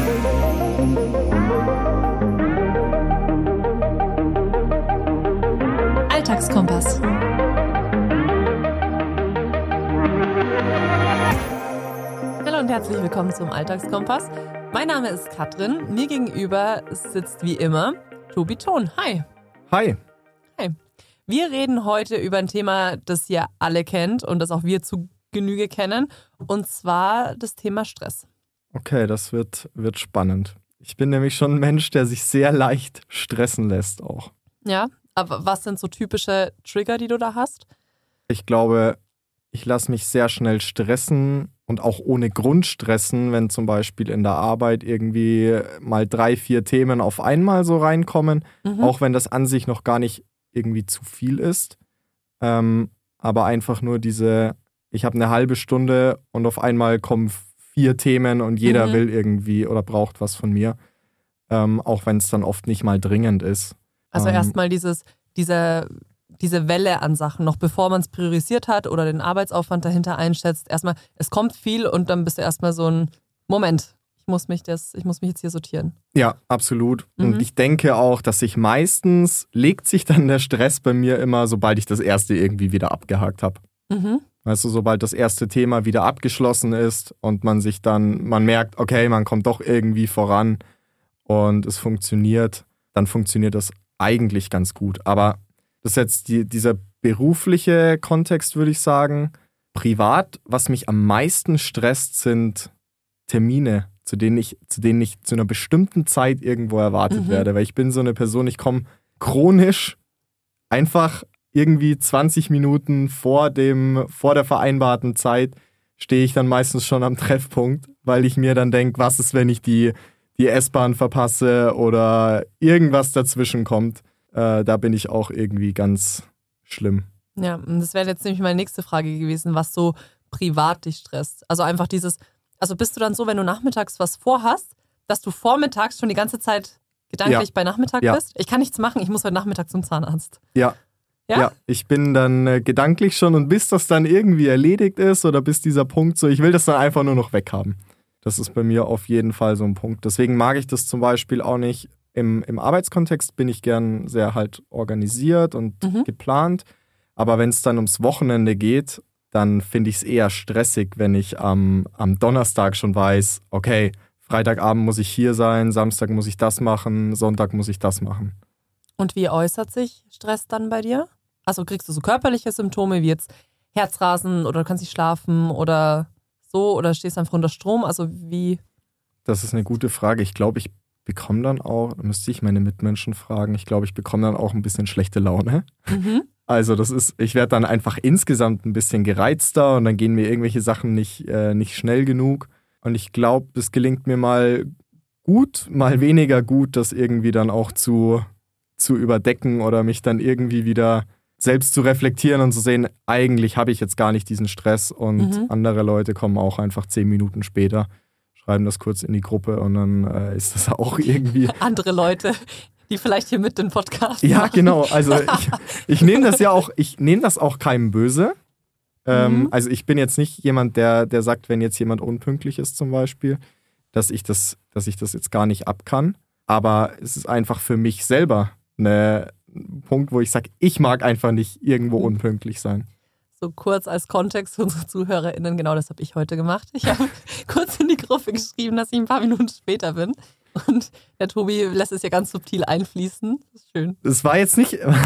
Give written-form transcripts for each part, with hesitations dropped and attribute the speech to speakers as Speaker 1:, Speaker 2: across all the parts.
Speaker 1: Alltagskompass. Hallo und herzlich willkommen zum Alltagskompass. Mein Name ist Katrin. Mir gegenüber sitzt wie immer Tobi Thon. Hi.
Speaker 2: Hi.
Speaker 1: Hi. Wir reden heute über ein Thema, das ihr alle kennt und das auch wir zu Genüge kennen. Und zwar das Thema Stress.
Speaker 2: Okay, das wird spannend. Ich bin nämlich schon ein Mensch, der sich sehr leicht stressen lässt auch.
Speaker 1: Ja, aber was sind so typische Trigger, die du da hast?
Speaker 2: Ich glaube, ich lasse mich sehr schnell stressen und auch ohne Grund stressen, wenn zum Beispiel in der Arbeit irgendwie mal 3-4 Themen auf einmal so reinkommen, auch wenn das an sich noch gar nicht irgendwie zu viel ist. Aber einfach nur ich habe eine halbe Stunde und auf einmal kommen 4 Themen und jeder will irgendwie oder braucht was von mir, auch wenn es dann oft nicht mal dringend ist.
Speaker 1: Also erstmal diese Welle an Sachen, noch bevor man es priorisiert hat oder den Arbeitsaufwand dahinter einschätzt. Erstmal, es kommt viel und dann bist du erstmal so ein Moment, ich muss mich jetzt hier sortieren.
Speaker 2: Ja, absolut. Und ich denke auch, dass legt sich dann der Stress bei mir immer, sobald ich das erste irgendwie wieder abgehakt habe. Weißt du, sobald das erste Thema wieder abgeschlossen ist und man merkt, okay, man kommt doch irgendwie voran und es funktioniert, dann funktioniert das eigentlich ganz gut. Aber das ist jetzt dieser berufliche Kontext, würde ich sagen. Privat, was mich am meisten stresst, sind Termine, zu denen ich zu einer bestimmten Zeit irgendwo erwartet werde. Weil ich bin so eine Person, ich komme chronisch einfach irgendwie 20 Minuten vor der vereinbarten Zeit stehe ich dann meistens schon am Treffpunkt, weil ich mir dann denke, was ist, wenn ich die S-Bahn verpasse oder irgendwas dazwischen kommt. Da bin ich auch irgendwie ganz schlimm.
Speaker 1: Ja, und das wäre jetzt nämlich meine nächste Frage gewesen, was so privat dich stresst. Also einfach bist du dann so, wenn du nachmittags was vorhast, dass du vormittags schon die ganze Zeit gedanklich bei Nachmittag bist? Ich kann nichts machen, ich muss heute Nachmittag zum Zahnarzt.
Speaker 2: Ja, ich bin dann gedanklich schon und bis das dann irgendwie erledigt ist oder bis dieser Punkt so, ich will das dann einfach nur noch weghaben. Das ist bei mir auf jeden Fall so ein Punkt. Deswegen mag ich das zum Beispiel auch nicht. Im Arbeitskontext bin ich gern sehr halt organisiert und geplant. Aber wenn es dann ums Wochenende geht, dann finde ich es eher stressig, wenn ich am Donnerstag schon weiß, okay, Freitagabend muss ich hier sein, Samstag muss ich das machen, Sonntag muss ich das machen.
Speaker 1: Und wie äußert sich Stress dann bei dir? Also kriegst du so körperliche Symptome wie jetzt Herzrasen oder du kannst nicht schlafen oder so oder stehst einfach unter Strom? Also wie?
Speaker 2: Das ist eine gute Frage. Ich glaube, ich bekomme dann auch, müsste ich meine Mitmenschen fragen, ich glaube, ich bekomme dann auch ein bisschen schlechte Laune. Also ich werde dann einfach insgesamt ein bisschen gereizter und dann gehen mir irgendwelche Sachen nicht schnell genug. Und ich glaube, es gelingt mir mal gut, mal weniger gut, das irgendwie dann auch zu überdecken oder mich dann irgendwie wieder selbst zu reflektieren und zu sehen, eigentlich habe ich jetzt gar nicht diesen Stress und andere Leute kommen auch einfach 10 Minuten später, schreiben das kurz in die Gruppe und dann ist das auch irgendwie...
Speaker 1: Andere Leute, die vielleicht hier mit den Podcast
Speaker 2: Ja, genau. Also ich nehme das auch keinem böse. Also ich bin jetzt nicht jemand, der sagt, wenn jetzt jemand unpünktlich ist zum Beispiel, dass ich das jetzt gar nicht ab kann. Aber es ist einfach für mich selber ein Punkt, wo ich sage, ich mag einfach nicht irgendwo unpünktlich sein.
Speaker 1: So kurz als Kontext für unsere ZuhörerInnen, genau das habe ich heute gemacht. Ich habe kurz in die Gruppe geschrieben, dass ich ein paar Minuten später bin. Und der Tobi lässt es ja ganz subtil einfließen. Das ist schön.
Speaker 2: Das war jetzt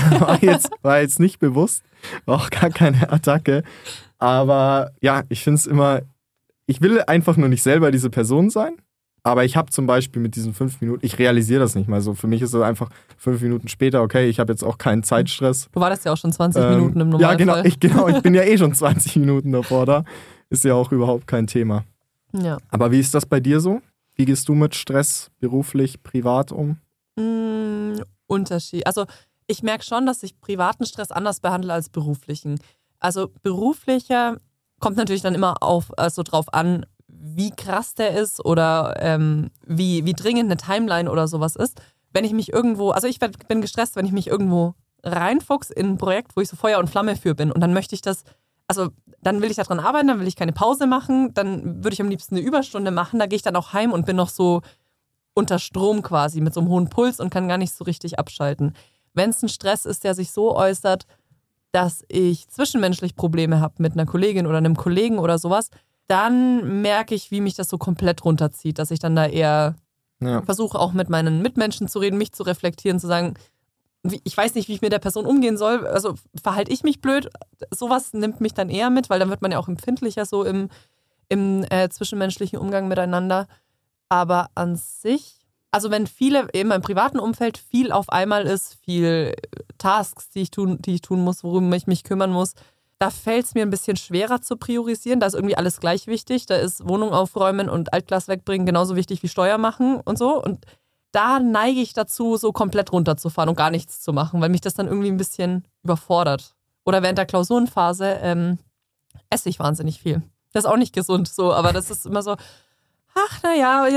Speaker 2: nicht bewusst, war auch gar keine Attacke. Aber ja, ich finde es immer, ich will einfach nur nicht selber diese Person sein. Aber ich habe zum Beispiel mit diesen 5 Minuten, ich realisiere das nicht mal so. Für mich ist es einfach 5 Minuten später, okay, ich habe jetzt auch keinen Zeitstress.
Speaker 1: Du wartest ja auch schon 20 Minuten im Normalfall.
Speaker 2: Ja, ich bin ja eh schon 20 Minuten davor da. Ist ja auch überhaupt kein Thema.
Speaker 1: Ja.
Speaker 2: Aber wie ist das bei dir so? Wie gehst du mit Stress beruflich, privat um?
Speaker 1: Unterschied. Also ich merke schon, dass ich privaten Stress anders behandle als beruflichen. Also beruflicher kommt natürlich dann immer drauf an, wie krass der ist oder wie dringend eine Timeline oder sowas ist. Wenn ich mich irgendwo, also ich bin gestresst, wenn ich mich irgendwo reinfuchs in ein Projekt, wo ich so Feuer und Flamme für bin und dann möchte ich das, also dann will ich daran arbeiten, dann will ich keine Pause machen, dann würde ich am liebsten eine Überstunde machen, da gehe ich dann auch heim und bin noch so, unter Strom quasi, mit so einem hohen Puls und kann gar nicht so richtig abschalten. Wenn es ein Stress ist, der sich so äußert, dass ich zwischenmenschlich Probleme habe mit einer Kollegin oder einem Kollegen oder sowas, dann merke ich, wie mich das so komplett runterzieht, dass ich dann da eher versuche, auch mit meinen Mitmenschen zu reden, mich zu reflektieren, zu sagen, ich weiß nicht, wie ich mit der Person umgehen soll, also verhalte ich mich blöd, sowas nimmt mich dann eher mit, weil dann wird man ja auch empfindlicher so im zwischenmenschlichen Umgang miteinander. Aber an sich, also wenn viele in meinem privaten Umfeld viel auf einmal ist, viel Tasks, die ich tun muss, worum ich mich kümmern muss, da fällt es mir ein bisschen schwerer zu priorisieren. Da ist irgendwie alles gleich wichtig. Da ist Wohnung aufräumen und Altglas wegbringen genauso wichtig wie Steuer machen und so. Und da neige ich dazu, so komplett runterzufahren und gar nichts zu machen, weil mich das dann irgendwie ein bisschen überfordert. Oder während der Klausurenphase esse ich wahnsinnig viel. Das ist auch nicht gesund so, aber das ist immer so, ach naja,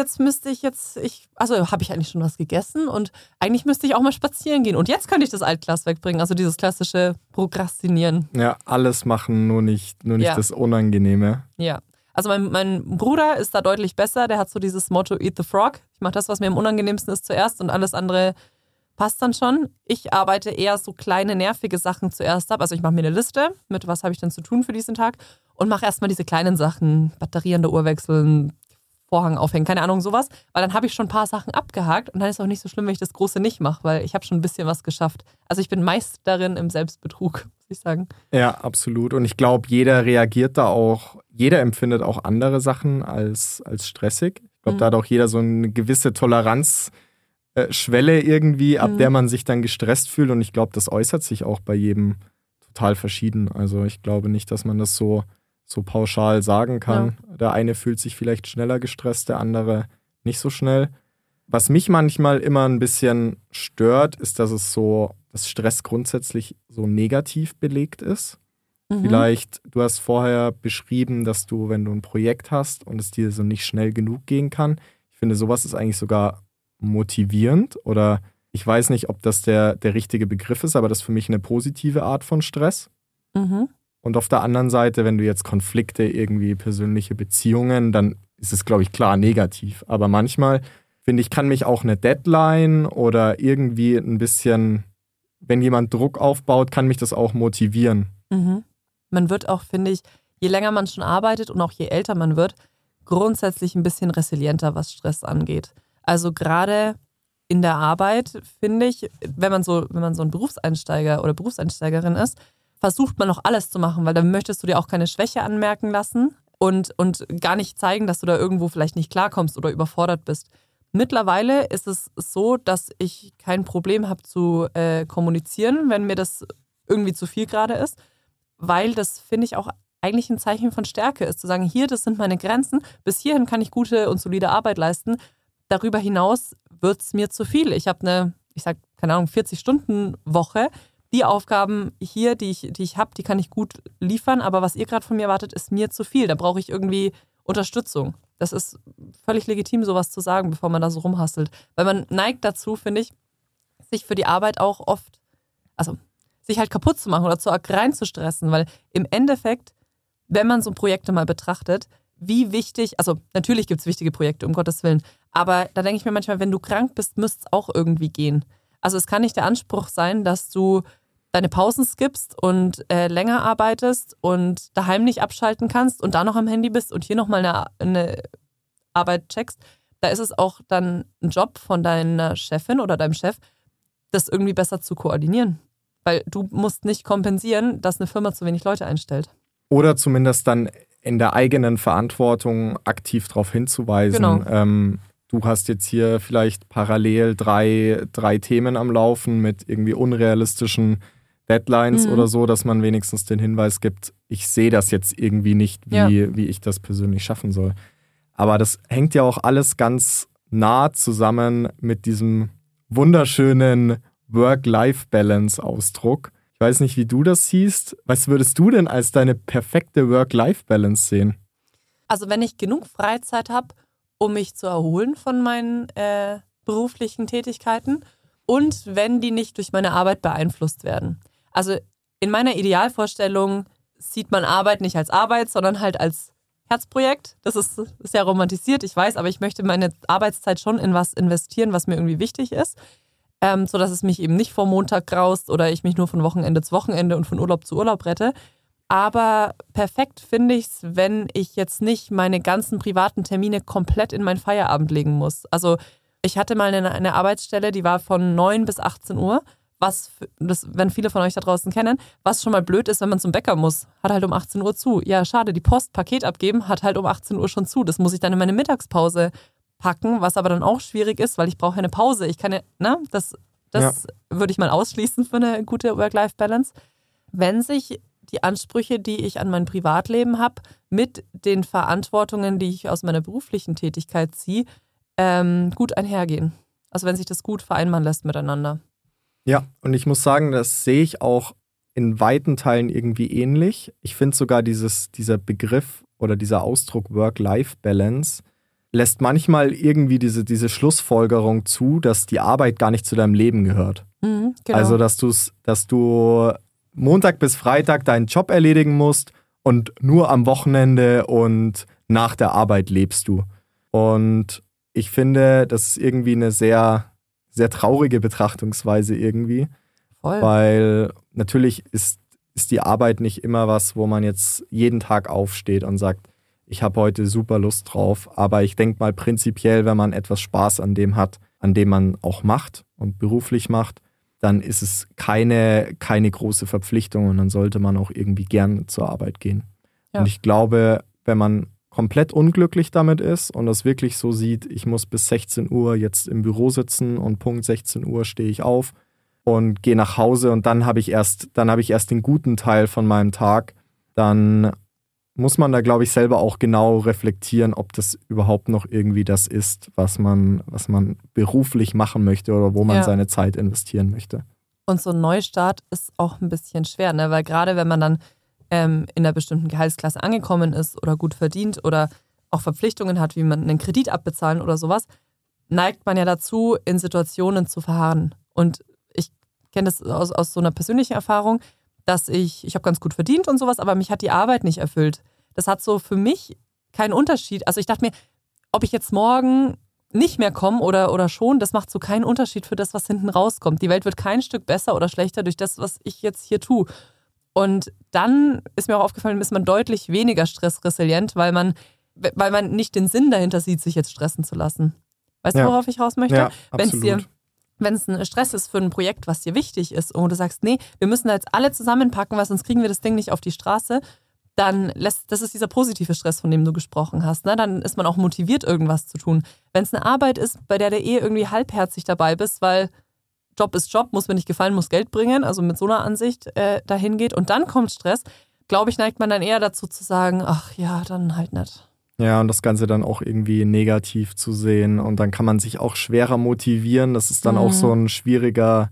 Speaker 1: also habe ich eigentlich schon was gegessen und eigentlich müsste ich auch mal spazieren gehen. Und jetzt könnte ich das Altglas wegbringen, also dieses klassische Prokrastinieren.
Speaker 2: Ja, alles machen, nur nicht das Unangenehme.
Speaker 1: Ja, also mein Bruder ist da deutlich besser, der hat so dieses Motto, eat the frog. Ich mache das, was mir am unangenehmsten ist zuerst und alles andere passt dann schon. Ich arbeite eher so kleine, nervige Sachen zuerst ab. Also ich mache mir eine Liste mit, was habe ich denn zu tun für diesen Tag und mache erstmal diese kleinen Sachen, Batterie an der Uhr wechseln, Vorhang aufhängen, keine Ahnung, sowas. Weil dann habe ich schon ein paar Sachen abgehakt und dann ist es auch nicht so schlimm, wenn ich das Große nicht mache, weil ich habe schon ein bisschen was geschafft. Also ich bin Meisterin im Selbstbetrug, muss ich sagen.
Speaker 2: Ja, absolut. Und ich glaube, jeder empfindet auch andere Sachen als stressig. Ich glaube, da hat auch jeder so eine gewisse Toleranzschwelle irgendwie, ab der man sich dann gestresst fühlt. Und ich glaube, das äußert sich auch bei jedem total verschieden. Also ich glaube nicht, dass man das so pauschal sagen kann. Ja. Der eine fühlt sich vielleicht schneller gestresst, der andere nicht so schnell. Was mich manchmal immer ein bisschen stört, ist, dass Stress grundsätzlich so negativ belegt ist. Vielleicht, du hast vorher beschrieben, dass du, wenn du ein Projekt hast und es dir so nicht schnell genug gehen kann, ich finde, sowas ist eigentlich sogar motivierend oder ich weiß nicht, ob das der richtige Begriff ist, aber das ist für mich eine positive Art von Stress. Und auf der anderen Seite, wenn du jetzt Konflikte, irgendwie persönliche Beziehungen, dann ist es, glaube ich, klar negativ. Aber manchmal, finde ich, kann mich auch eine Deadline oder irgendwie ein bisschen, wenn jemand Druck aufbaut, kann mich das auch motivieren.
Speaker 1: Man wird auch, finde ich, je länger man schon arbeitet und auch je älter man wird, grundsätzlich ein bisschen resilienter, was Stress angeht. Also gerade in der Arbeit, finde ich, wenn man so ein Berufseinsteiger oder Berufseinsteigerin ist, versucht man noch alles zu machen, weil dann möchtest du dir auch keine Schwäche anmerken lassen und gar nicht zeigen, dass du da irgendwo vielleicht nicht klarkommst oder überfordert bist. Mittlerweile ist es so, dass ich kein Problem habe zu kommunizieren, wenn mir das irgendwie zu viel gerade ist, weil das, finde ich, auch eigentlich ein Zeichen von Stärke ist, zu sagen, hier, das sind meine Grenzen, bis hierhin kann ich gute und solide Arbeit leisten. Darüber hinaus wird es mir zu viel. Ich habe eine, 40-Stunden-Woche. Die Aufgaben hier, die ich habe, die kann ich gut liefern, aber was ihr gerade von mir erwartet, ist mir zu viel. Da brauche ich irgendwie Unterstützung. Das ist völlig legitim, sowas zu sagen, bevor man da so rumhastelt. Weil man neigt dazu, finde ich, sich für die Arbeit auch oft, also sich halt kaputt zu machen oder zu arg reinzustressen, weil im Endeffekt, wenn man so Projekte mal betrachtet, wie wichtig, also natürlich gibt es wichtige Projekte, um Gottes Willen, aber da denke ich mir manchmal, wenn du krank bist, müsste es auch irgendwie gehen. Also es kann nicht der Anspruch sein, dass du deine Pausen skippst und länger arbeitest und daheim nicht abschalten kannst und da noch am Handy bist und hier nochmal eine Arbeit checkst. Da ist es auch dann ein Job von deiner Chefin oder deinem Chef, das irgendwie besser zu koordinieren. Weil du musst nicht kompensieren, dass eine Firma zu wenig Leute einstellt.
Speaker 2: Oder zumindest dann in der eigenen Verantwortung aktiv darauf hinzuweisen.
Speaker 1: Genau.
Speaker 2: Du hast jetzt hier vielleicht parallel drei Themen am Laufen mit irgendwie unrealistischen Deadlines oder so, dass man wenigstens den Hinweis gibt, ich sehe das jetzt irgendwie nicht, wie ich das persönlich schaffen soll. Aber das hängt ja auch alles ganz nah zusammen mit diesem wunderschönen Work-Life-Balance-Ausdruck. Ich weiß nicht, wie du das siehst. Was würdest du denn als deine perfekte Work-Life-Balance sehen?
Speaker 1: Also wenn ich genug Freizeit habe, um mich zu erholen von meinen beruflichen Tätigkeiten und wenn die nicht durch meine Arbeit beeinflusst werden. Also in meiner Idealvorstellung sieht man Arbeit nicht als Arbeit, sondern halt als Herzprojekt. Das ist sehr romantisiert, ich weiß, aber ich möchte meine Arbeitszeit schon in was investieren, was mir irgendwie wichtig ist, sodass es mich eben nicht vom Montag graust oder ich mich nur von Wochenende zu Wochenende und von Urlaub zu Urlaub rette. Aber perfekt finde ich es, wenn ich jetzt nicht meine ganzen privaten Termine komplett in meinen Feierabend legen muss. Also ich hatte mal eine Arbeitsstelle, die war von 9 bis 18 Uhr. Wenn viele von euch da draußen kennen, was schon mal blöd ist, wenn man zum Bäcker muss, hat halt um 18 Uhr zu. Ja, schade, die Post, Paket abgeben, hat halt um 18 Uhr schon zu. Das muss ich dann in meine Mittagspause packen, was aber dann auch schwierig ist, weil ich brauche eine Pause. Ich kann das würde ich mal ausschließen für eine gute Work-Life-Balance. Wenn sich die Ansprüche, die ich an mein Privatleben habe, mit den Verantwortungen, die ich aus meiner beruflichen Tätigkeit ziehe, gut einhergehen. Also wenn sich das gut vereinbaren lässt miteinander.
Speaker 2: Ja, und ich muss sagen, das sehe ich auch in weiten Teilen irgendwie ähnlich. Ich finde sogar dieser Begriff oder dieser Ausdruck Work-Life-Balance lässt manchmal irgendwie diese Schlussfolgerung zu, dass die Arbeit gar nicht zu deinem Leben gehört.
Speaker 1: Genau.
Speaker 2: Also, dass du Montag bis Freitag deinen Job erledigen musst und nur am Wochenende und nach der Arbeit lebst du. Und ich finde, das ist irgendwie eine sehr, sehr traurige Betrachtungsweise irgendwie.
Speaker 1: Voll.
Speaker 2: Weil natürlich ist die Arbeit nicht immer was, wo man jetzt jeden Tag aufsteht und sagt, ich habe heute super Lust drauf. Aber ich denke mal prinzipiell, wenn man etwas Spaß an dem hat, an dem man auch macht und beruflich macht, dann ist es keine große Verpflichtung und dann sollte man auch irgendwie gern zur Arbeit gehen. Ja. Und ich glaube, wenn man komplett unglücklich damit ist und das wirklich so sieht, ich muss bis 16 Uhr jetzt im Büro sitzen und Punkt 16 Uhr stehe ich auf und gehe nach Hause und dann habe ich erst den guten Teil von meinem Tag, dann muss man da, glaube ich, selber auch genau reflektieren, ob das überhaupt noch irgendwie das ist, was man beruflich machen möchte oder wo man seine Zeit investieren möchte.
Speaker 1: Und so ein Neustart ist auch ein bisschen schwer, ne? Weil gerade wenn man dann in einer bestimmten Gehaltsklasse angekommen ist oder gut verdient oder auch Verpflichtungen hat, wie man einen Kredit abbezahlen oder sowas, neigt man ja dazu, in Situationen zu verharren. Und ich kenne das aus so einer persönlichen Erfahrung, dass ich habe ganz gut verdient und sowas, aber mich hat die Arbeit nicht erfüllt. Das hat so für mich keinen Unterschied. Also ich dachte mir, ob ich jetzt morgen nicht mehr komme oder schon, das macht so keinen Unterschied für das, was hinten rauskommt. Die Welt wird kein Stück besser oder schlechter durch das, was ich jetzt hier tue. Und dann ist mir auch aufgefallen, ist man deutlich weniger stressresilient, weil man nicht den Sinn dahinter sieht, sich jetzt stressen zu lassen. Weißt du, worauf ich raus möchte?
Speaker 2: Ja, absolut.
Speaker 1: Wenn es ein Stress ist für ein Projekt, was dir wichtig ist und du sagst, nee, wir müssen da jetzt alle zusammenpacken, weil sonst kriegen wir das Ding nicht auf die Straße, dann das ist dieser positive Stress, von dem du gesprochen hast. Ne? Dann ist man auch motiviert, irgendwas zu tun. Wenn es eine Arbeit ist, bei der du irgendwie halbherzig dabei bist, weil Job ist Job, muss mir nicht gefallen, muss Geld bringen, also mit so einer Ansicht dahin geht und dann kommt Stress, glaube ich, neigt man dann eher dazu zu sagen, ach ja, dann halt nicht.
Speaker 2: Ja, und das Ganze dann auch irgendwie negativ zu sehen und dann kann man sich auch schwerer motivieren. Das ist dann auch so ein schwieriger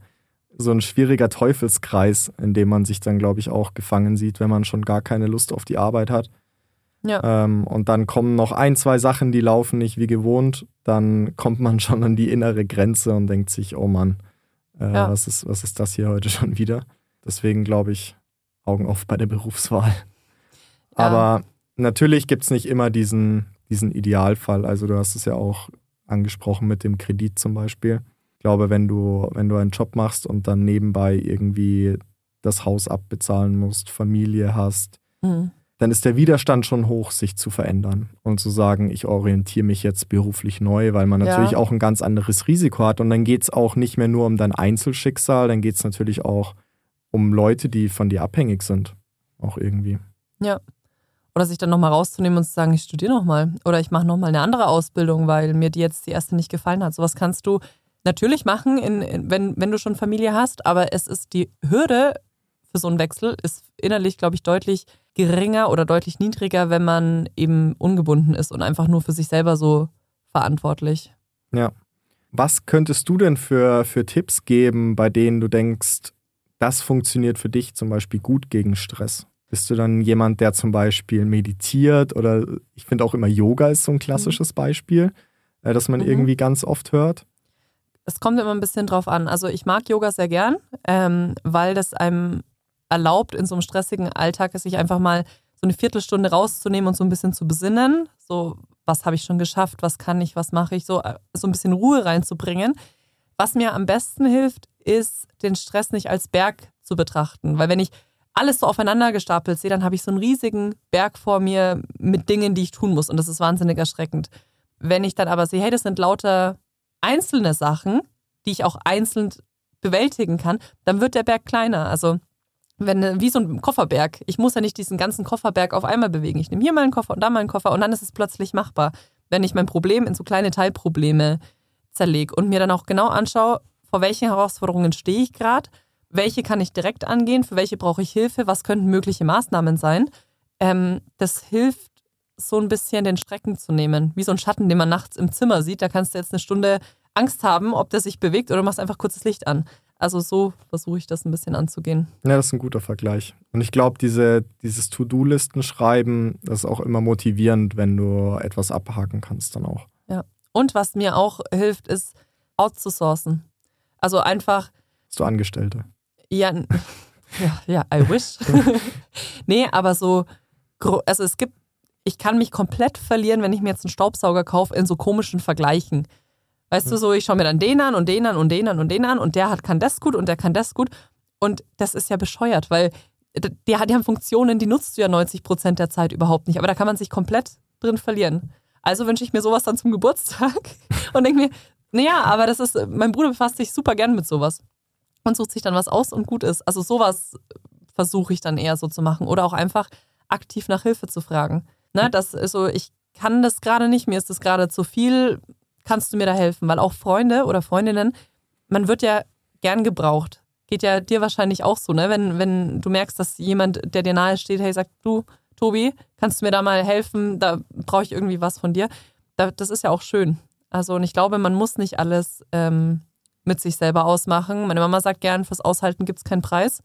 Speaker 2: Teufelskreis, in dem man sich dann, glaube ich, auch gefangen sieht, wenn man schon gar keine Lust auf die Arbeit hat.
Speaker 1: Ja.
Speaker 2: Und dann kommen noch 1, 2 Sachen, die laufen nicht wie gewohnt. Dann kommt man schon an die innere Grenze und denkt sich, oh Mann, was ist das hier heute schon wieder? Deswegen glaube ich, Augen auf bei der Berufswahl. Ja. Aber natürlich gibt es nicht immer diesen Idealfall. Also du hast es ja auch angesprochen mit dem Kredit zum Beispiel. Ich glaube, wenn du einen Job machst und dann nebenbei irgendwie das Haus abbezahlen musst, Familie hast, dann ist der Widerstand schon hoch, sich zu verändern und zu sagen, ich orientiere mich jetzt beruflich neu, weil man natürlich auch ein ganz anderes Risiko hat. Und dann geht es auch nicht mehr nur um dein Einzelschicksal, dann geht es natürlich auch um Leute, die von dir abhängig sind. Auch irgendwie.
Speaker 1: Ja. Oder sich dann nochmal rauszunehmen und zu sagen, ich studiere nochmal oder ich mache nochmal eine andere Ausbildung, weil mir die erste nicht gefallen hat. Sowas kannst du natürlich machen, wenn du schon Familie hast, aber es ist die Hürde für so einen Wechsel ist innerlich, glaube ich, deutlich geringer oder deutlich niedriger, wenn man eben ungebunden ist und einfach nur für sich selber so verantwortlich.
Speaker 2: Ja. Was könntest du denn für Tipps geben, bei denen du denkst, das funktioniert für dich zum Beispiel gut gegen Stress? Bist du dann jemand, der zum Beispiel meditiert oder ich finde auch immer Yoga ist so ein klassisches Beispiel, das man irgendwie ganz oft hört?
Speaker 1: Es kommt immer ein bisschen drauf an. Also ich mag Yoga sehr gern, weil das einem erlaubt, in so einem stressigen Alltag sich einfach mal so eine Viertelstunde rauszunehmen und so ein bisschen zu besinnen. So, was habe ich schon geschafft, was kann ich, was mache ich, so ein bisschen Ruhe reinzubringen. Was mir am besten hilft, ist, den Stress nicht als Berg zu betrachten. Weil wenn ich alles so aufeinander gestapelt sehe, dann habe ich so einen riesigen Berg vor mir mit Dingen, die ich tun muss. Und das ist wahnsinnig erschreckend. Wenn ich dann aber sehe, hey, das sind lauter einzelne Sachen, die ich auch einzeln bewältigen kann, dann wird der Berg kleiner. Also wie so ein Kofferberg. Ich muss ja nicht diesen ganzen Kofferberg auf einmal bewegen. Ich nehme hier mal einen Koffer und da mal einen Koffer und dann ist es plötzlich machbar. Wenn ich mein Problem in so kleine Teilprobleme zerlege und mir dann auch genau anschaue, vor welchen Herausforderungen stehe ich gerade, welche kann ich direkt angehen, für welche brauche ich Hilfe, was könnten mögliche Maßnahmen sein. Das hilft, so ein bisschen den Schrecken zu nehmen. Wie so ein Schatten, den man nachts im Zimmer sieht. Da kannst du jetzt eine Stunde Angst haben, ob der sich bewegt oder du machst einfach kurz das Licht an. Also so versuche ich das ein bisschen anzugehen.
Speaker 2: Ja, das ist ein guter Vergleich. Und ich glaube, dieses To-Do-Listen schreiben, das ist auch immer motivierend, wenn du etwas abhaken kannst dann auch.
Speaker 1: Ja. Und was mir auch hilft, ist outzusourcen. Also einfach...
Speaker 2: Hast du Angestellte?
Speaker 1: Ja, I wish. Nee, aber so... Also ich kann mich komplett verlieren, wenn ich mir jetzt einen Staubsauger kaufe, in so komischen Vergleichen. Weißt du, so, ich schaue mir dann den an und den an und den an und den an und der kann das gut und der kann das gut. Und das ist ja bescheuert, weil die haben Funktionen, die nutzt du ja 90% der Zeit überhaupt nicht. Aber da kann man sich komplett drin verlieren. Also wünsche ich mir sowas dann zum Geburtstag und denke mir, naja, aber mein Bruder befasst sich super gern mit sowas und sucht sich dann was aus und gut ist. Also sowas versuche ich dann eher so zu machen oder auch einfach aktiv nach Hilfe zu fragen. Ne, das ist so, ich kann das gerade nicht, mir ist das gerade zu viel, kannst du mir da helfen? Weil auch Freunde oder Freundinnen, man wird ja gern gebraucht. Geht ja dir wahrscheinlich auch so, ne? Wenn du merkst, dass jemand, der dir nahe steht, hey, sagt du, Tobi, kannst du mir da mal helfen? Da brauche ich irgendwie was von dir. Das ist ja auch schön. Also und ich glaube, man muss nicht alles mit sich selber ausmachen. Meine Mama sagt gern, fürs Aushalten gibt es keinen Preis.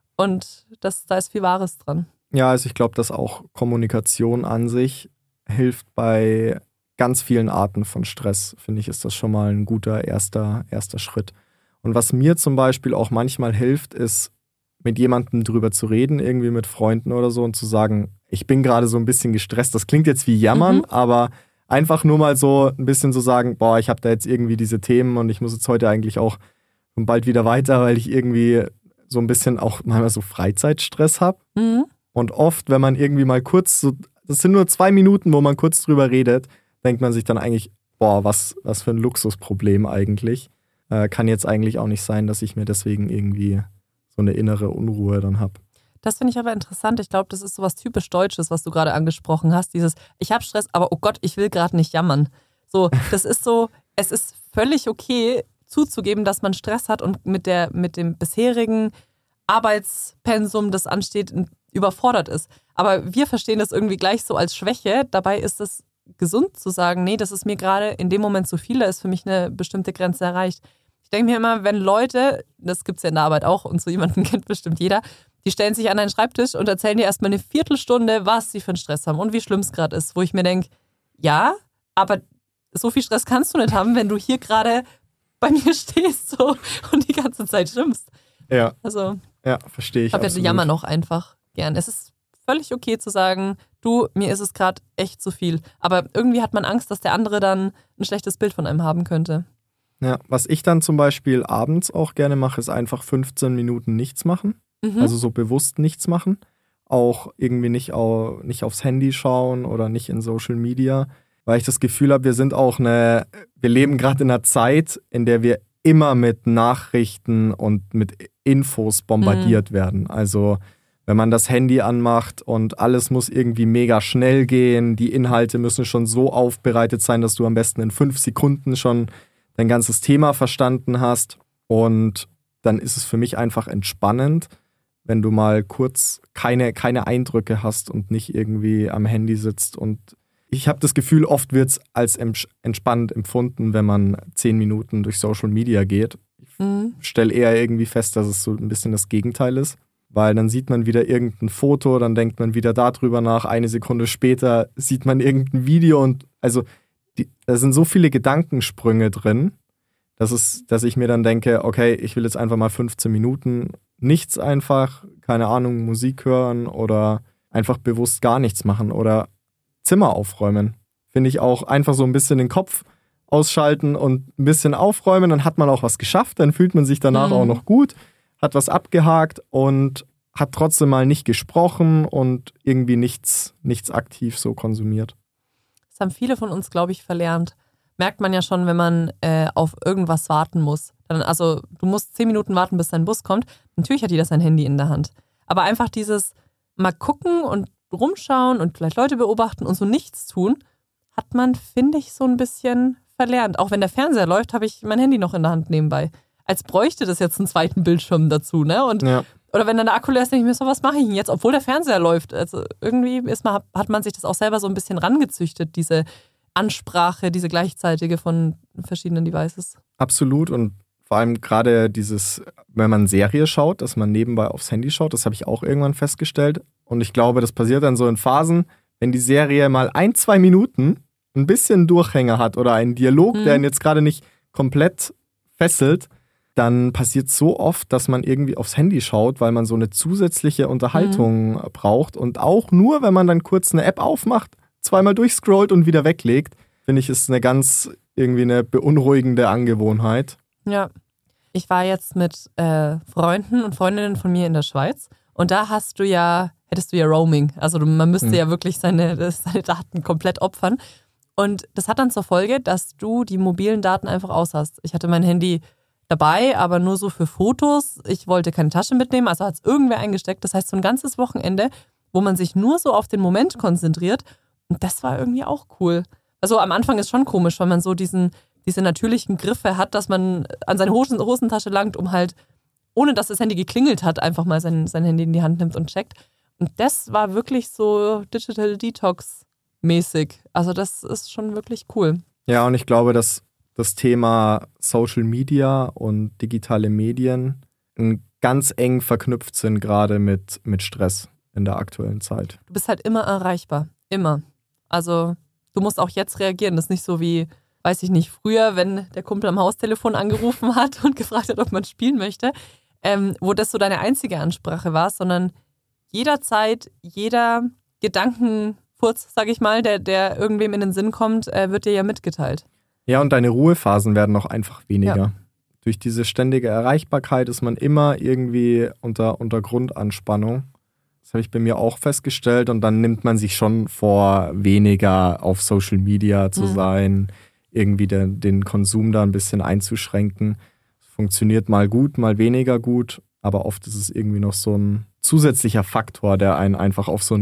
Speaker 1: Und da ist viel Wahres dran.
Speaker 2: Ja, also ich glaube, dass auch Kommunikation an sich hilft bei ganz vielen Arten von Stress. Finde ich, ist das schon mal ein guter erster Schritt. Und was mir zum Beispiel auch manchmal hilft, ist, mit jemandem drüber zu reden, irgendwie mit Freunden oder so und zu sagen, ich bin gerade so ein bisschen gestresst. Das klingt jetzt wie Jammern, aber einfach nur mal so ein bisschen so sagen, boah, ich habe da jetzt irgendwie diese Themen und ich muss jetzt heute eigentlich auch bald wieder weiter, weil ich irgendwie so ein bisschen auch manchmal so Freizeitstress habe.
Speaker 1: Mhm.
Speaker 2: Und oft, wenn man irgendwie mal kurz so, das sind nur 2 Minuten, wo man kurz drüber redet, denkt man sich dann eigentlich, boah, was für ein Luxusproblem eigentlich. Kann jetzt eigentlich auch nicht sein, dass ich mir deswegen irgendwie so eine innere Unruhe dann habe.
Speaker 1: Das finde ich aber interessant. Ich glaube, das ist so was typisch Deutsches, was du gerade angesprochen hast. Dieses, ich habe Stress, aber oh Gott, ich will gerade nicht jammern. So, das ist so, es ist völlig okay zuzugeben, dass man Stress hat und mit dem bisherigen Arbeitspensum, das ansteht, überfordert ist. Aber wir verstehen das irgendwie gleich so als Schwäche. Dabei ist es gesund zu sagen, nee, das ist mir gerade in dem Moment zu viel, da ist für mich eine bestimmte Grenze erreicht. Ich denke mir immer, wenn Leute, das gibt es ja in der Arbeit auch und so jemanden kennt bestimmt jeder, die stellen sich an einen Schreibtisch und erzählen dir erstmal eine Viertelstunde, was sie für einen Stress haben und wie schlimm es gerade ist, wo ich mir denke, ja, aber so viel Stress kannst du nicht haben, wenn du hier gerade bei mir stehst so, und die ganze Zeit schimpfst.
Speaker 2: Ja,
Speaker 1: also,
Speaker 2: ja, verstehe ich.
Speaker 1: Aber wir jammern auch einfach gern. Es ist völlig okay zu sagen, du, mir ist es gerade echt zu viel. Aber irgendwie hat man Angst, dass der andere dann ein schlechtes Bild von einem haben könnte.
Speaker 2: Ja, was ich dann zum Beispiel abends auch gerne mache, ist einfach 15 Minuten nichts machen. Also so bewusst nichts machen. Auch irgendwie nicht aufs Handy schauen oder nicht in Social Media. Weil ich das Gefühl habe, wir leben gerade in einer Zeit, in der wir immer mit Nachrichten und mit Infos bombardiert werden. Also wenn man das Handy anmacht und alles muss irgendwie mega schnell gehen, die Inhalte müssen schon so aufbereitet sein, dass du am besten in 5 Sekunden schon dein ganzes Thema verstanden hast. Und dann ist es für mich einfach entspannend, wenn du mal kurz keine Eindrücke hast und nicht irgendwie am Handy sitzt. Und ich habe das Gefühl, oft wird es als entspannt empfunden, wenn man 10 Minuten durch Social Media geht. Ich stelle eher irgendwie fest, dass es so ein bisschen das Gegenteil ist. Weil dann sieht man wieder irgendein Foto, dann denkt man wieder darüber nach, 1 Sekunde später sieht man irgendein Video und also da sind so viele Gedankensprünge drin, dass ich mir dann denke, okay, ich will jetzt einfach mal 15 Minuten nichts einfach, keine Ahnung, Musik hören oder einfach bewusst gar nichts machen oder Zimmer aufräumen. Finde ich auch einfach so ein bisschen den Kopf ausschalten und ein bisschen aufräumen, dann hat man auch was geschafft, dann fühlt man sich danach auch noch gut, hat was abgehakt und hat trotzdem mal nicht gesprochen und irgendwie nichts aktiv so konsumiert.
Speaker 1: Das haben viele von uns, glaube ich, verlernt. Merkt man ja schon, wenn man auf irgendwas warten muss. Also du musst 10 Minuten warten, bis dein Bus kommt. Natürlich hat jeder sein Handy in der Hand. Aber einfach dieses mal gucken und rumschauen und vielleicht Leute beobachten und so nichts tun, hat man, finde ich, so ein bisschen verlernt. Auch wenn der Fernseher läuft, habe ich mein Handy noch in der Hand nebenbei. Als bräuchte das jetzt einen zweiten Bildschirm dazu, ne? Und oder wenn dann der Akku leer ist, denke ich mir so, was mache ich denn jetzt, obwohl der Fernseher läuft? Also irgendwie hat man sich das auch selber so ein bisschen rangezüchtet, diese Ansprache, diese gleichzeitige von verschiedenen Devices.
Speaker 2: Absolut und vor allem gerade dieses, wenn man Serie schaut, dass man nebenbei aufs Handy schaut, das habe ich auch irgendwann festgestellt. Und ich glaube, das passiert dann so in Phasen, wenn die Serie mal 1-2 Minuten ein bisschen Durchhänger hat oder einen Dialog, der ihn jetzt gerade nicht komplett fesselt, dann passiert so oft, dass man irgendwie aufs Handy schaut, weil man so eine zusätzliche Unterhaltung braucht. Und auch nur, wenn man dann kurz eine App aufmacht, zweimal durchscrollt und wieder weglegt, finde ich, ist irgendwie eine beunruhigende Angewohnheit.
Speaker 1: Ja, ich war jetzt mit Freunden und Freundinnen von mir in der Schweiz und da hättest du ja Roaming. Also man müsste ja wirklich seine Daten komplett opfern. Und das hat dann zur Folge, dass du die mobilen Daten einfach aus hast. Ich hatte mein Handy dabei, aber nur so für Fotos. Ich wollte keine Tasche mitnehmen, also hat es irgendwer eingesteckt. Das heißt, so ein ganzes Wochenende, wo man sich nur so auf den Moment konzentriert. Und das war irgendwie auch cool. Also am Anfang ist schon komisch, weil man so diese natürlichen Griffe hat, dass man an seine Hosentasche langt, um halt, ohne dass das Handy geklingelt hat, einfach mal sein Handy in die Hand nimmt und checkt. Und das war wirklich so Digital Detox-mäßig. Also das ist schon wirklich cool.
Speaker 2: Ja, und ich glaube, dass das Thema Social Media und digitale Medien ganz eng verknüpft sind, gerade mit Stress in der aktuellen Zeit.
Speaker 1: Du bist halt immer erreichbar. Immer. Also du musst auch jetzt reagieren. Das ist nicht so wie, weiß ich nicht, früher, wenn der Kumpel am Haustelefon angerufen hat und gefragt hat, ob man spielen möchte, wo das so deine einzige Ansprache war, sondern jederzeit, jeder Gedankenfurz, sag ich mal, der irgendwem in den Sinn kommt, wird dir ja mitgeteilt.
Speaker 2: Ja, und deine Ruhephasen werden auch einfach weniger. Ja. Durch diese ständige Erreichbarkeit ist man immer irgendwie unter Grundanspannung. Das habe ich bei mir auch festgestellt und dann nimmt man sich schon vor, weniger auf Social Media zu sein, irgendwie den Konsum da ein bisschen einzuschränken. Es funktioniert mal gut, mal weniger gut, aber oft ist es irgendwie noch so ein zusätzlicher Faktor, der einen einfach auf so einen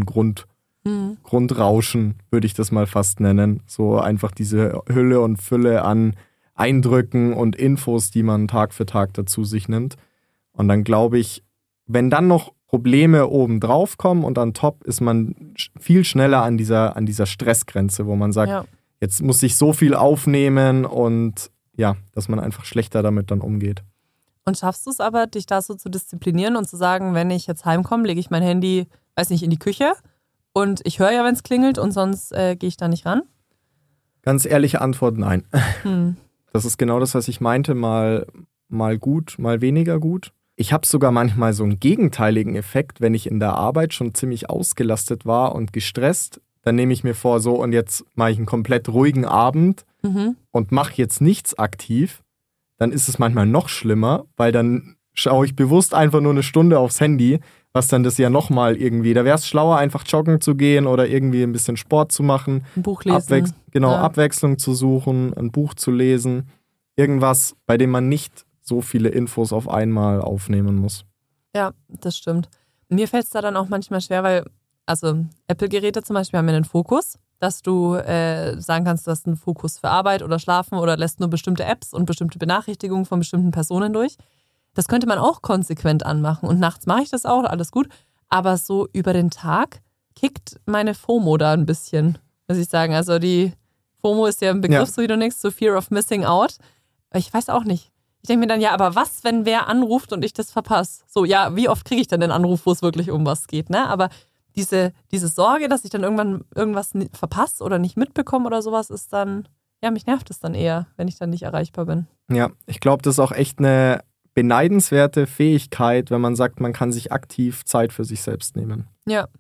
Speaker 2: Grundrauschen, würde ich das mal fast nennen. So einfach diese Hülle und Fülle an Eindrücken und Infos, die man Tag für Tag dazu sich nimmt. Und dann glaube ich, wenn dann noch Probleme oben drauf kommen und on top ist man viel schneller an dieser Stressgrenze, wo man sagt, jetzt muss ich so viel aufnehmen und ja, dass man einfach schlechter damit dann umgeht.
Speaker 1: Und schaffst du es aber, dich da so zu disziplinieren und zu sagen, wenn ich jetzt heimkomme, lege ich mein Handy, weiß nicht, in die Küche und ich höre ja, wenn es klingelt und sonst gehe ich da nicht ran?
Speaker 2: Ganz ehrliche Antwort, nein. Das ist genau das, was ich meinte, mal gut, mal weniger gut. Ich habe sogar manchmal so einen gegenteiligen Effekt, wenn ich in der Arbeit schon ziemlich ausgelastet war und gestresst, dann nehme ich mir vor, so und jetzt mache ich einen komplett ruhigen Abend und mache jetzt nichts aktiv. Dann ist es manchmal noch schlimmer, weil dann schaue ich bewusst einfach nur eine Stunde aufs Handy, was dann das ja nochmal irgendwie, da wäre es schlauer, einfach joggen zu gehen oder irgendwie ein bisschen Sport zu machen.
Speaker 1: Ein Buch lesen.
Speaker 2: Abwechslung zu suchen, ein Buch zu lesen. Irgendwas, bei dem man nicht so viele Infos auf einmal aufnehmen muss.
Speaker 1: Ja, das stimmt. Mir fällt es da dann auch manchmal schwer, weil, also Apple-Geräte zum Beispiel haben ja einen Fokus, dass du sagen kannst, du hast einen Fokus für Arbeit oder Schlafen oder lässt nur bestimmte Apps und bestimmte Benachrichtigungen von bestimmten Personen durch. Das könnte man auch konsequent anmachen und nachts mache ich das auch, alles gut. Aber so über den Tag kickt meine FOMO da ein bisschen, muss ich sagen. Also die FOMO ist ja ein Begriff, so wie du nix, so Fear of Missing Out. Ich weiß auch nicht. Ich denke mir dann, ja, aber was, wenn wer anruft und ich das verpasse? So, ja, wie oft kriege ich dann den Anruf, wo es wirklich um was geht, ne? Aber diese Sorge, dass ich dann irgendwann irgendwas verpasse oder nicht mitbekomme oder sowas, ist dann, ja, mich nervt es dann eher, wenn ich dann nicht erreichbar bin.
Speaker 2: Ja, ich glaube, das ist auch echt eine beneidenswerte Fähigkeit, wenn man sagt, man kann sich aktiv Zeit für sich selbst nehmen.
Speaker 1: Ja.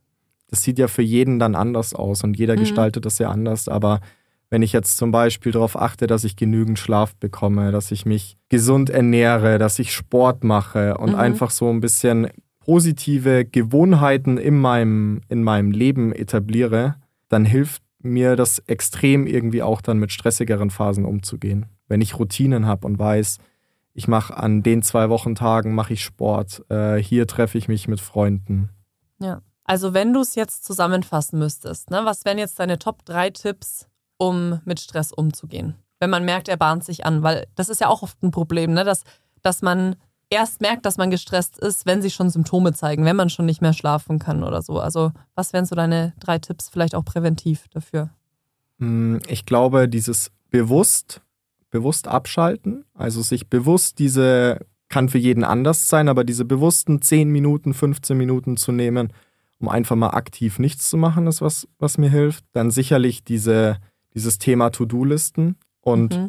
Speaker 2: das sieht ja für jeden dann anders aus und jeder gestaltet das ja anders. Aber wenn ich jetzt zum Beispiel darauf achte, dass ich genügend Schlaf bekomme, dass ich mich gesund ernähre, dass ich Sport mache und einfach so ein bisschen positive Gewohnheiten in meinem Leben etabliere, dann hilft mir das extrem irgendwie auch dann mit stressigeren Phasen umzugehen. Wenn ich Routinen habe und weiß, ich mache an den 2 Wochentagen mache ich Sport, hier treffe ich mich mit Freunden.
Speaker 1: Ja, also wenn du es jetzt zusammenfassen müsstest, ne, was wären jetzt deine Top 3 Tipps, um mit Stress umzugehen? Wenn man merkt, er bahnt sich an, weil das ist ja auch oft ein Problem, ne, dass man erst merkt, dass man gestresst ist, wenn sich schon Symptome zeigen, wenn man schon nicht mehr schlafen kann oder so. Also was wären so deine 3 Tipps, vielleicht auch präventiv dafür?
Speaker 2: Ich glaube, dieses bewusst abschalten, also sich bewusst kann für jeden anders sein, aber diese bewussten 10 Minuten, 15 Minuten zu nehmen, um einfach mal aktiv nichts zu machen, ist was mir hilft. Dann sicherlich dieses Thema To-Do-Listen und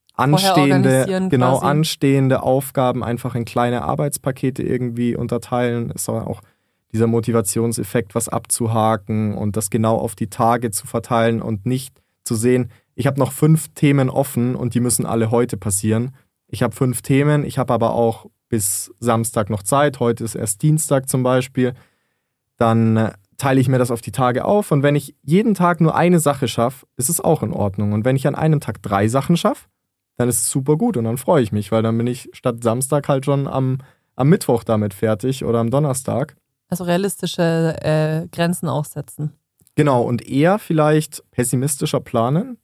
Speaker 2: anstehende Aufgaben einfach in kleine Arbeitspakete irgendwie unterteilen. Ist auch dieser Motivationseffekt, was abzuhaken und das genau auf die Tage zu verteilen und nicht zu sehen, ich habe noch 5 Themen offen und die müssen alle heute passieren. Ich habe 5 Themen, ich habe aber auch bis Samstag noch Zeit. Heute ist erst Dienstag zum Beispiel. Dann teile ich mir das auf die Tage auf und wenn ich jeden Tag nur eine Sache schaffe, ist es auch in Ordnung. Und wenn ich an einem Tag 3 Sachen schaffe, dann ist es super gut und dann freue ich mich, weil dann bin ich statt Samstag halt schon am Mittwoch damit fertig oder am Donnerstag.
Speaker 1: Also realistische Grenzen auch setzen.
Speaker 2: Genau, und eher vielleicht pessimistischer planen,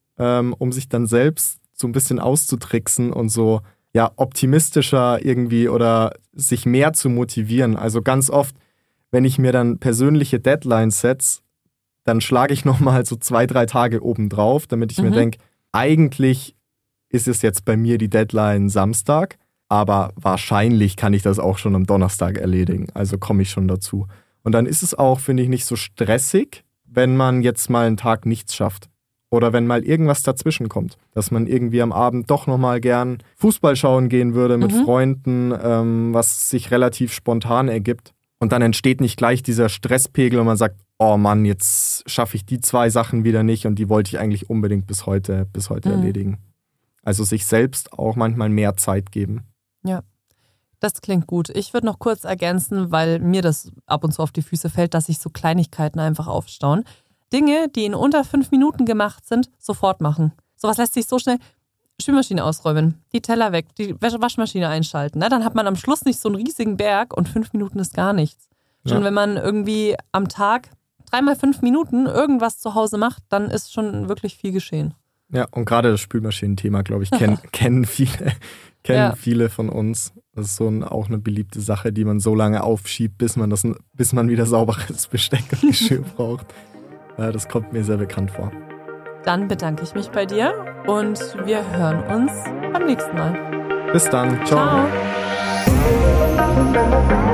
Speaker 2: um sich dann selbst so ein bisschen auszutricksen und so optimistischer irgendwie oder sich mehr zu motivieren. Also ganz oft, wenn ich mir dann persönliche Deadlines setze, dann schlage ich nochmal so 2-3 Tage obendrauf, damit ich mir denke, eigentlich ist es jetzt bei mir die Deadline Samstag, aber wahrscheinlich kann ich das auch schon am Donnerstag erledigen. Also komme ich schon dazu. Und dann ist es auch, finde ich, nicht so stressig, wenn man jetzt mal einen Tag nichts schafft. Oder wenn mal irgendwas dazwischen kommt. Dass man irgendwie am Abend doch nochmal gern Fußball schauen gehen würde mit Freunden, was sich relativ spontan ergibt. Und dann entsteht nicht gleich dieser Stresspegel und man sagt, oh Mann, jetzt schaffe ich die 2 Sachen wieder nicht und die wollte ich eigentlich unbedingt bis heute erledigen. Also sich selbst auch manchmal mehr Zeit geben.
Speaker 1: Ja, das klingt gut. Ich würde noch kurz ergänzen, weil mir das ab und zu auf die Füße fällt, dass sich so Kleinigkeiten einfach aufstauen. Dinge, die in unter 5 Minuten gemacht sind, sofort machen. Sowas lässt sich so schnell. Spülmaschine ausräumen, die Teller weg, die Waschmaschine einschalten. Ne? Dann hat man am Schluss nicht so einen riesigen Berg und 5 Minuten ist gar nichts. Schon wenn man irgendwie am Tag 3 mal 5 Minuten irgendwas zu Hause macht, dann ist schon wirklich viel geschehen.
Speaker 2: Ja, und gerade das Spülmaschinenthema, glaube ich, kennen viele von uns. Das ist auch eine beliebte Sache, die man so lange aufschiebt, bis man wieder sauberes Besteck und Geschirr braucht. Ja, das kommt mir sehr bekannt vor.
Speaker 1: Dann bedanke ich mich bei dir und wir hören uns beim nächsten Mal.
Speaker 2: Bis dann. Ciao.
Speaker 1: Ciao.